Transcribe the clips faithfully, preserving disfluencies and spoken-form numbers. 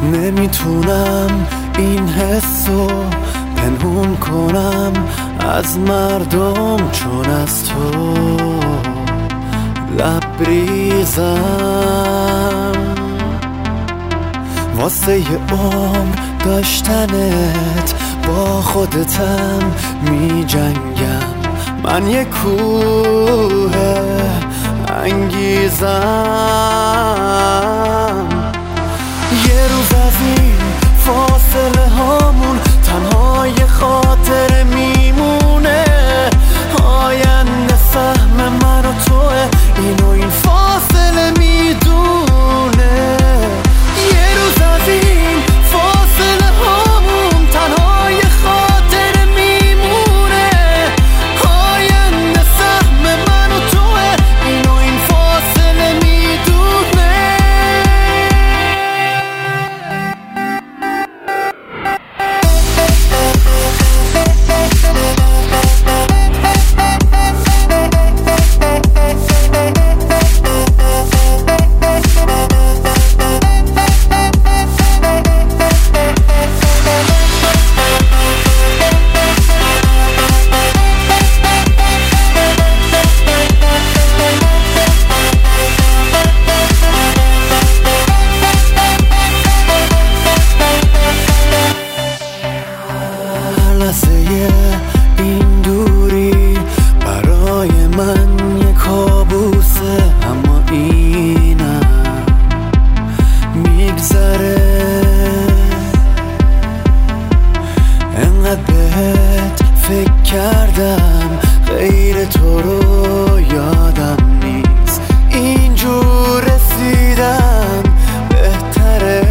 نمیتونم این حسو پنهون کنم از مردم، چون از تو لبریزم. واسه یه عمر داشتنت با خودتم می جنگم. من یه کوه انگیزم. یه روز از این فاصله هامون تنها یه خاطره میمونه. آینده سهم من و توه، اینو این فاصله میدونه. یه روز از این فاصله هامون تنها یه خاطره میمونه. آینده سهم من و توه، اینو این فاصله میدونه. این دوری برای من یه کابوسه، اما اینم میگذره. انقدر بهت فکر کردم غیر تو رو یادم نیست. اینجور رسیدم بهتره.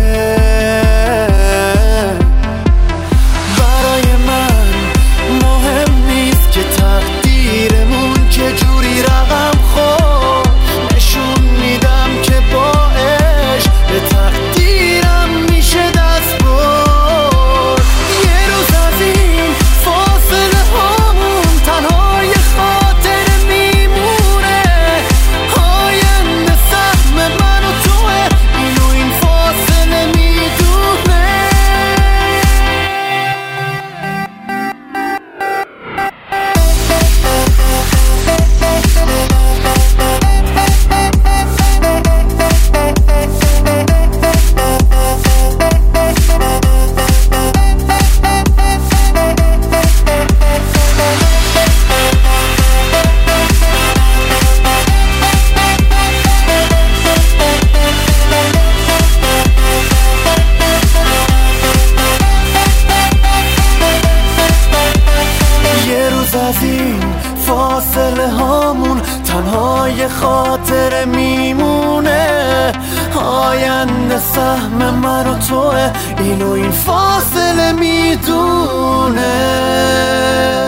از این فاصله هامون تنها یه خاطره میمونه. آینده سهم من و توه، اینو این فاصله میدونه.